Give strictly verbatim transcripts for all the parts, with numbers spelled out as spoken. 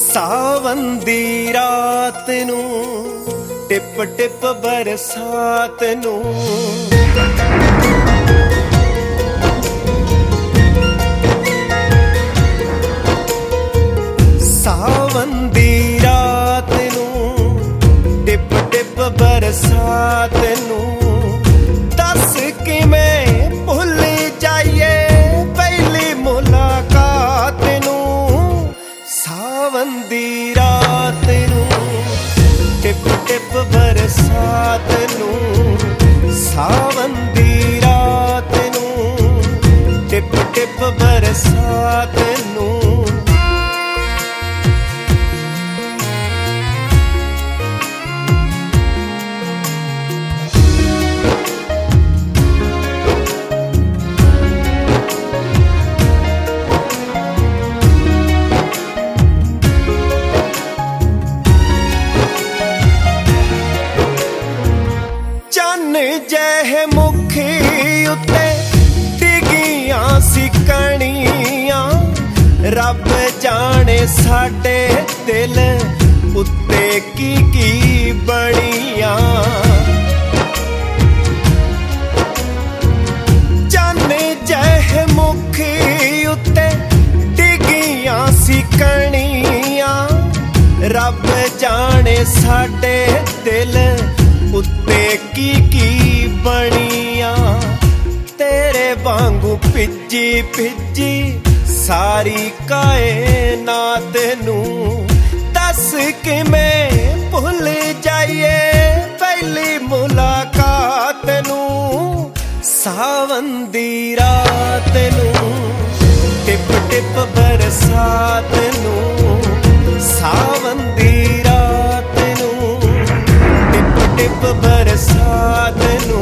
सावन दी रात नू tip tip बरसात नू सावन दी रात नू टिप टिप बरसात नू दस कि मैं भुल जाइए पहली मुलाकात नू। सावन दी रात नू टिप टिप बरसात नू सावन दी रात नू टिप टिप बरसात नू। जह मुखी उत्ते डिगियां सी कणियां रब जाने साडे दिल उत्ते की की बणियां। चन जह मुखी उत्ते डिगियां सी कणियां रब जाने साडे दिल उत्ते की की बणिया। तेरे वांगू पिज्जी पिज्जी सारी कायनात नू दस कि मैं भुल जाइए पहली मुलाकात नू। सावन दी रात नू टिप टिप बरसात नू सावन दी रात नू टिप टिप बरसात नू।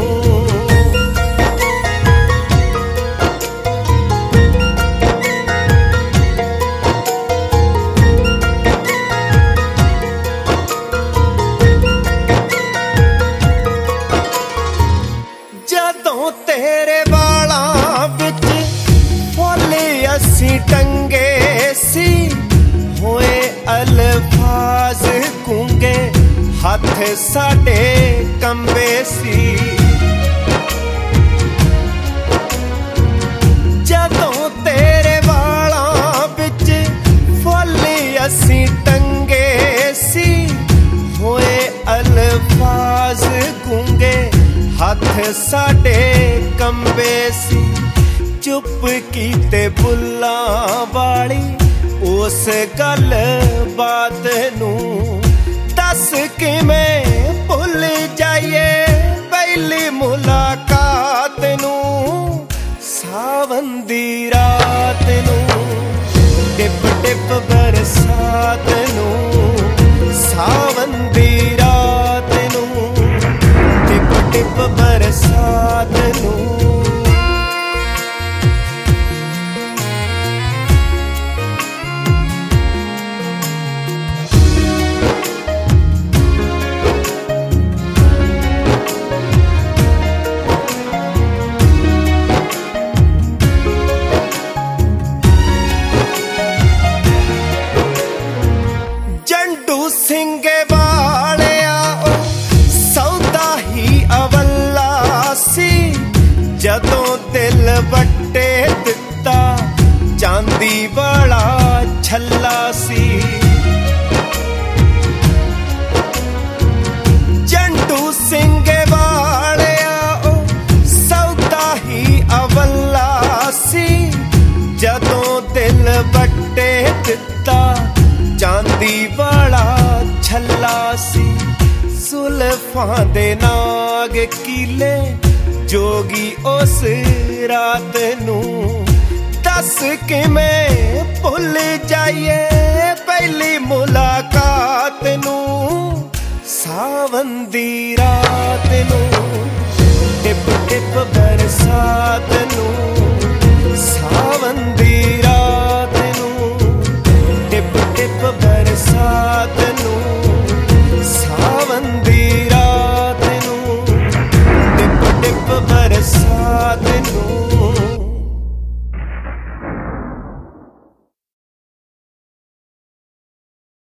जदों तेरे वालां विच फुल असी टंगे सी होए अल्फाज गूंगे हाथ साडे कंबे सी। जदों तेरे वालां विच फुल असी टंगे सी होए अल्फाज गूंगे हाथ साडे कंबे सी। चुप कीते बुल्लां वाली उस गल बात नू दस कि मैं भुल जाइए पहली मुलाकात नू। सावन दी रात नू टिप टिप बरसात नू सावन दी रात नू टिप टिप बरसात नू। सिंगे वालिया सौदा ही अवला सी जदों दिल बट्टे दिता चांदी वाला छल्ला सी। जंडू सिंगे वालिया सौदा ही अवला सी जदों दिल बट्टे दिता चांदी वाला छल्ला सी। जुल्फां दे नाग कीले जोगी उस रात नू दस कि मैं भुल जाइए पहली मुलाकात नू। सावन दी रात नू टिप टिप बरसात नू सावन दी रात नू टिप टिप बरसात नू।